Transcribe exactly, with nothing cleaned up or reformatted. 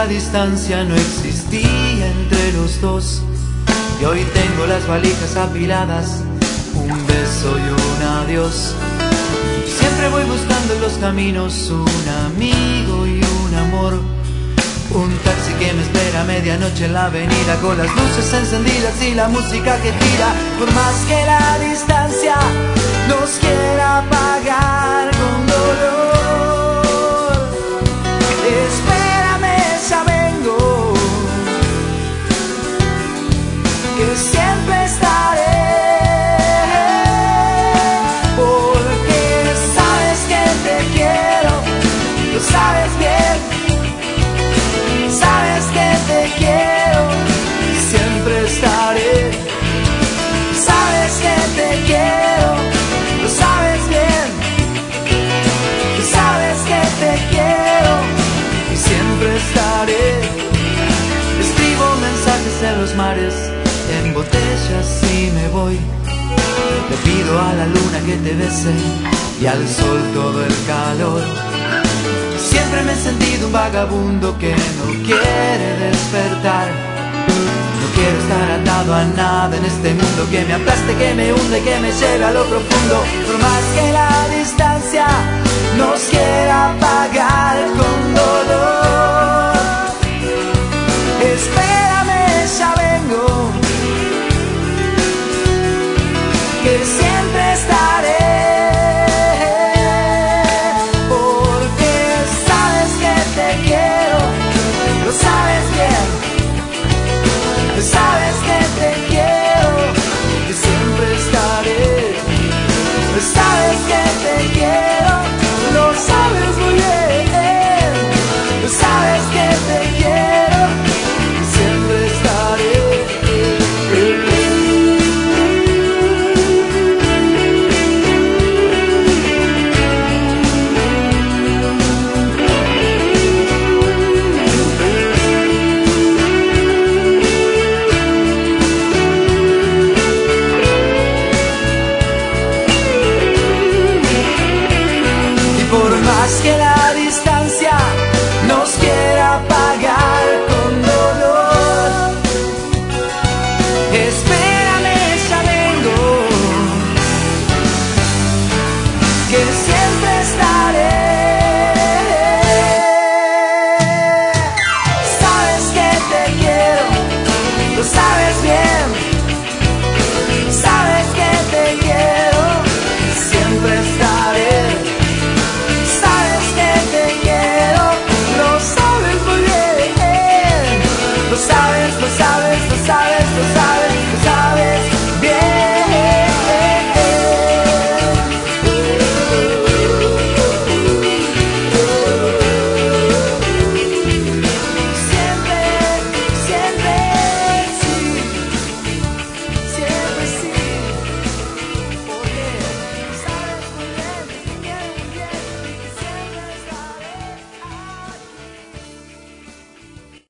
distancia no existía entre los dos. Y hoy tengo las valijas apiladas, un beso y un adiós. Siempre voy buscando en los caminos un amigo y un amor. Un taxi que me espera a medianoche en la avenida, con las luces encendidas y la música que tira. Por más que la distancia nos quiera apagar con dolor, espérame, ya vengo, que siempre estaré. Porque sabes que te quiero, lo sabes bien. Sabes que te quiero y siempre estaré. Sabes que te quiero, lo sabes bien. Sabes que te quiero y siempre estaré. Escribo mensajes en los mares, en botellas y me voy. Le pido a la luna que te bese y al sol todo el calor. Siempre me he sentido un vagabundo que no quiere despertar. No quiero estar atado a nada en este mundo que me aplaste, que me hunde, que me lleve a lo profundo. Por más que la distancia nos quiera apagar con dolor, espérame, ya vengo, que siempre está.